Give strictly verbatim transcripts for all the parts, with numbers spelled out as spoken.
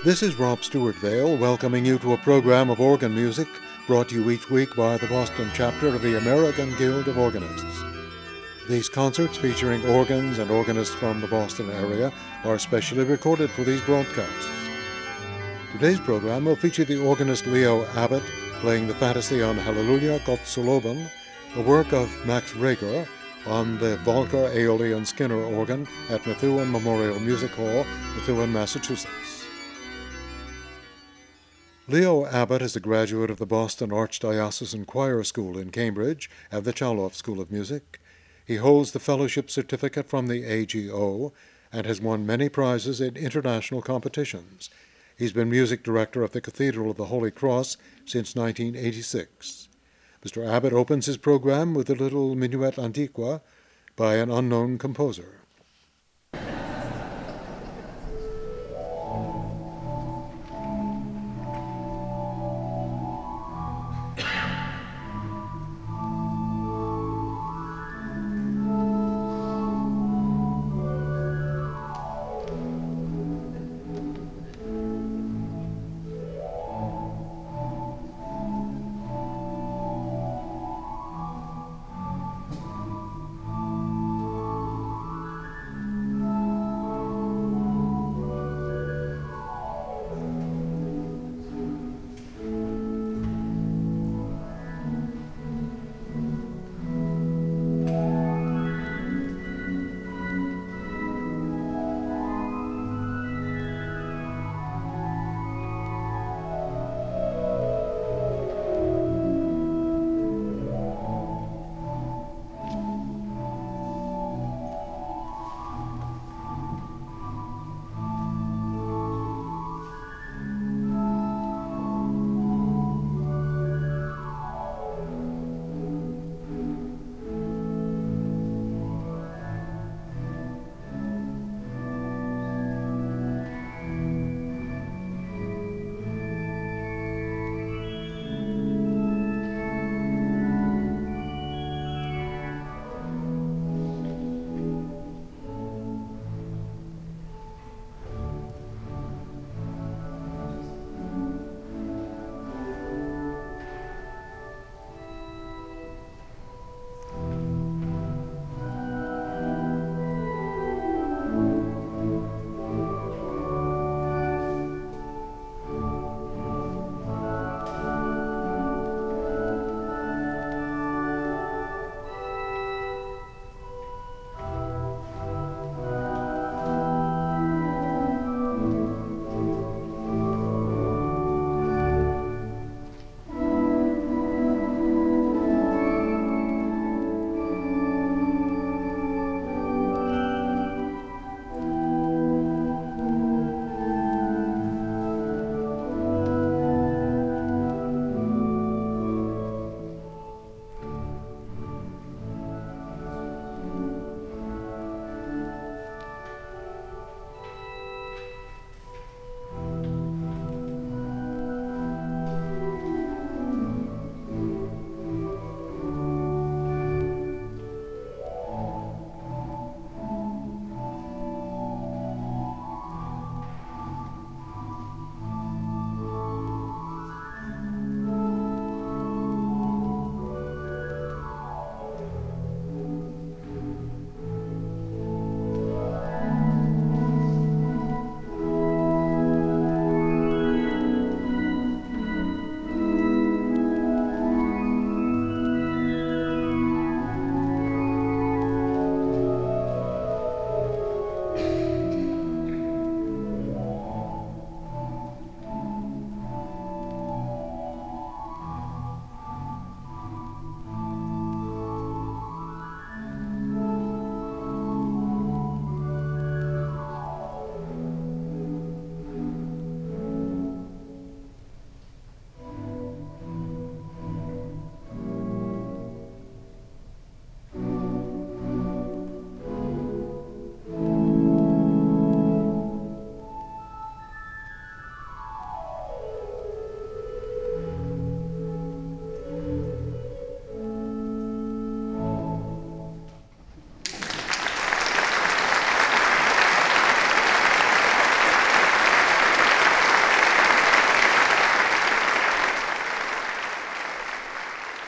This is Rob Stewart Vale welcoming you to a program of organ music brought to you each week by the Boston chapter of the American Guild of Organists. These concerts featuring organs and organists from the Boston area are specially recorded for these broadcasts. Today's program will feature the organist Leo Abbott playing the fantasy on Hallelujah Gott zu loben, the work of Max Reger on the Volker, Aeolian Skinner organ at Methuen Memorial Music Hall, Methuen, Massachusetts. Leo Abbott is a graduate of the Boston Archdiocesan Choir School in Cambridge and the Chaloff School of Music. He holds the fellowship certificate from the A G O and has won many prizes in international competitions. He's been music director of the Cathedral of the Holy Cross since nineteen eighty-six. Mister Abbott opens his program with a little Minuet Antiqua by an unknown composer.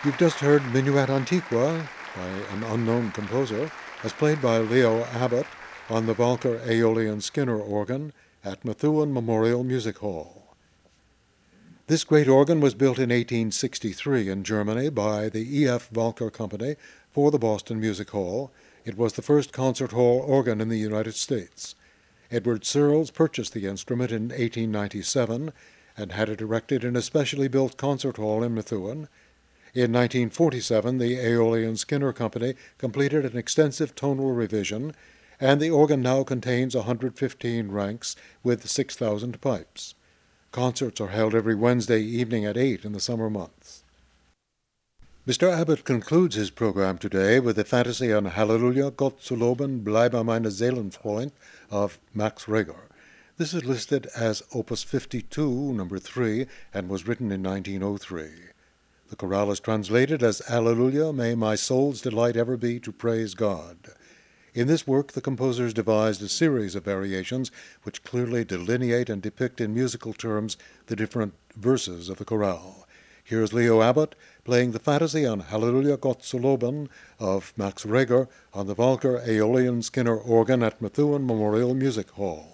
You've just heard Minuet Antiqua by an unknown composer, as played by Leo Abbott on the Walker Aeolian Skinner organ at Methuen Memorial Music Hall. This great organ was built in eighteen sixty-three in Germany by the E F Walker Company for the Boston Music Hall. It was the first concert hall organ in the United States. Edward Searles purchased the instrument in eighteen ninety-seven and had it erected in a specially built concert hall in Methuen. In nineteen forty-seven, the Aeolian Skinner Company completed an extensive tonal revision, and the organ now contains one hundred fifteen ranks with six thousand pipes. Concerts are held every Wednesday evening at eight in the summer months. Mister Abbott concludes his program today with the fantasy on Halleluja, Gott zu loben, bleibe meine Seelenfreund of Max Reger. This is listed as Opus fifty-two, number three, and was written in nineteen oh three. The chorale is translated as Alleluia, may my soul's delight ever be to praise God. In this work, the composers devised a series of variations which clearly delineate and depict in musical terms the different verses of the chorale. Here's Leo Abbott playing the fantasy on Halleluja, Gott zu loben of Max Reger on the Walker Aeolian Skinner organ at Methuen Memorial Music Hall.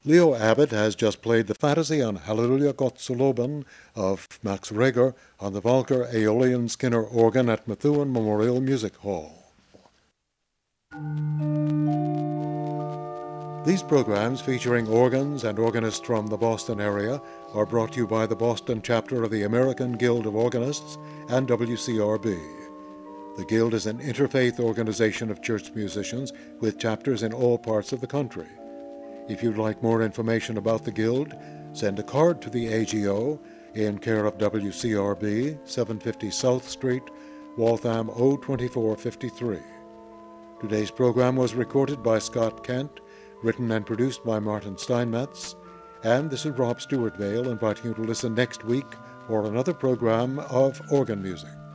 Leo Abbott has just played the fantasy on Hallelujah Gott zu loben of Max Reger on the Volker Aeolian Skinner organ at Methuen Memorial Music Hall. These programs, featuring organs and organists from the Boston area, are brought to you by the Boston chapter of the American Guild of Organists and W C R B. The Guild is an interfaith organization of church musicians with chapters in all parts of the country. If you'd like more information about the Guild, send a card to the A G O in care of W C R B, seven fifty South Street, Waltham oh two four five three. Today's program was recorded by Scott Kent, written and produced by Martin Steinmetz, and this is Rob Stewart Vale inviting you to listen next week for another program of organ music.